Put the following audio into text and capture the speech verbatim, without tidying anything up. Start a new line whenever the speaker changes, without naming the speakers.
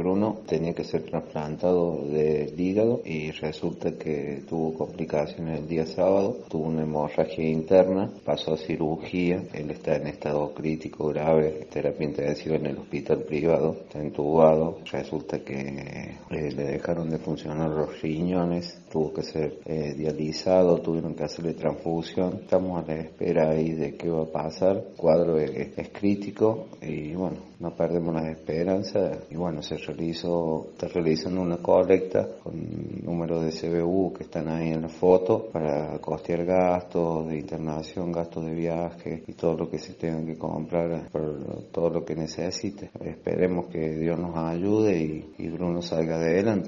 Bruno tenía que ser trasplantado del hígado y resulta que tuvo complicaciones el día sábado, tuvo una hemorragia interna, pasó a cirugía, él está en estado crítico grave, terapia intensiva en el hospital privado, está entubado, resulta que eh, le dejaron de funcionar los riñones, tuvo que ser eh, dializado, tuvieron que hacerle transfusión, estamos a la espera ahí de qué va a pasar, el cuadro es, es crítico y bueno, no perdemos las esperanzas y bueno, se realizó, está realizando una colecta con números de C B U que están ahí en la foto para costear gastos de internación, gastos de viaje y todo lo que se tenga que comprar por todo lo que necesite. Esperemos que Dios nos ayude y, y Bruno salga adelante.